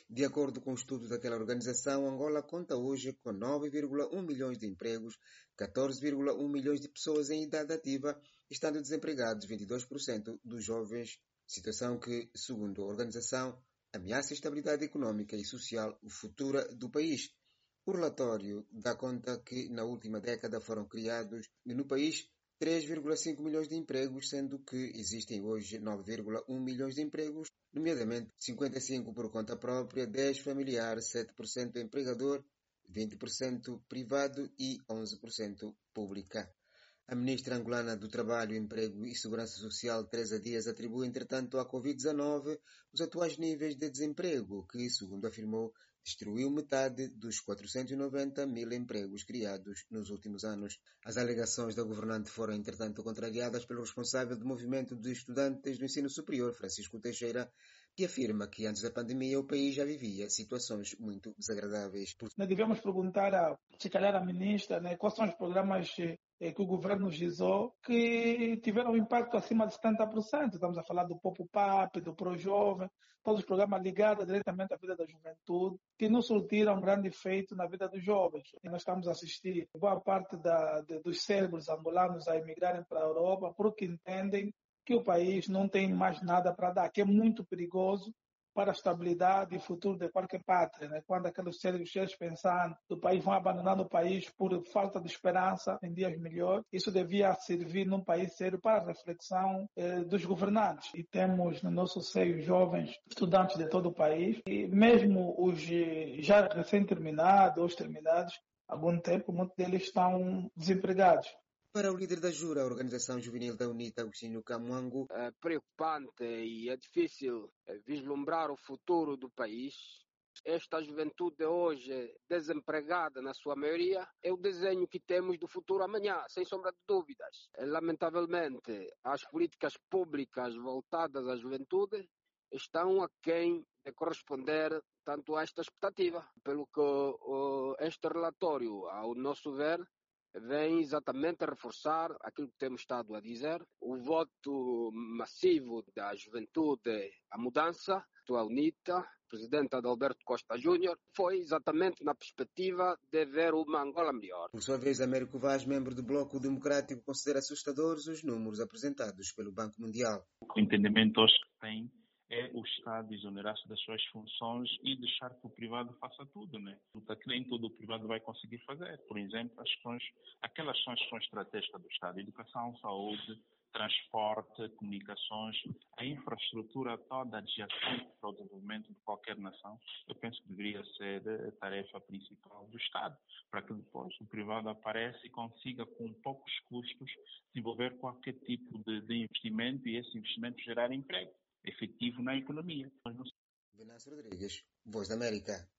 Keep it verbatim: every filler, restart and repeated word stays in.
De acordo com o estudo daquela organização, Angola conta hoje com nove vírgula um milhões de empregos, catorze vírgula um milhões de pessoas em idade ativa, estando desempregados vinte e dois por cento dos jovens, situação que, segundo a organização, ameaça a estabilidade econômica e social futura do país. O relatório dá conta que na última década foram criados no país três vírgula cinco milhões de empregos, sendo que existem hoje nove vírgula um milhões de empregos, nomeadamente cinquenta e cinco por cento por conta própria, dez por cento familiar, sete por cento empregador, vinte por cento privado e onze por cento pública. A ministra angolana do Trabalho, Emprego e Segurança Social, Teresa Dias, atribui, entretanto, à covid dezenove os atuais níveis de desemprego, que, segundo afirmou, destruiu metade dos quatrocentos e noventa mil empregos criados nos últimos anos. As alegações da governante foram, entretanto, contrariadas pelo responsável do movimento de estudantes do ensino superior, Francisco Teixeira, que afirma que antes da pandemia o país já vivia situações muito desagradáveis. Nós devemos perguntar, a, se calhar, à ministra, né, quais são os programas que o governo gizou que tiveram um impacto acima de setenta por cento. Estamos a falar do Pop-Up, do Pro-Jovem, todos os programas ligados diretamente à vida da juventude, que não surtiram um grande efeito na vida dos jovens. E nós estamos a assistir boa parte da, de, dos cérebros angolanos a emigrarem para a Europa porque entendem que o país não tem mais nada para dar, que é muito perigoso para a estabilidade e futuro de qualquer pátria, né? Quando aqueles seres cheios pensando do país vão abandonando o país por falta de esperança em dias melhores, isso devia servir num país sério para a reflexão eh, dos governantes. E temos no nosso seio jovens estudantes de todo o país, e mesmo os já recém-terminados, os terminados, há algum tempo, muitos deles estão desempregados. Para o líder da Jura, a organização juvenil da UNITA, Agostinho Camwango, é preocupante e é difícil vislumbrar o futuro do país. Esta juventude hoje, desempregada na sua maioria, é o desenho que temos do futuro amanhã, sem sombra de dúvidas. Lamentavelmente, as políticas públicas voltadas à juventude estão aquém de corresponder tanto a esta expectativa. Pelo que uh, este relatório, ao nosso ver, vem exatamente a reforçar aquilo que temos estado a dizer, o voto massivo da juventude à mudança, a UNITA, presidente Adalberto Costa Júnior, foi exatamente na perspectiva de ver uma Angola melhor. Por sua vez, Américo Vaz, membro do Bloco Democrático, considera assustadores os números apresentados pelo Banco Mundial. O entendimento hoje que tem é o Estado exonerar-se das suas funções e deixar que o privado faça tudo, né? Que nem todo o privado vai conseguir fazer. Por exemplo, as questões, aquelas são as questões estratégicas do Estado: educação, saúde, transporte, comunicações, a infraestrutura toda adjacente para o desenvolvimento de qualquer nação. Eu penso que deveria ser a tarefa principal do Estado, para que depois o privado apareça e consiga, com poucos custos, desenvolver qualquer tipo de, de investimento e esse investimento gerar emprego efetivo na economia. Venâncio Rodrigues, Voz da América.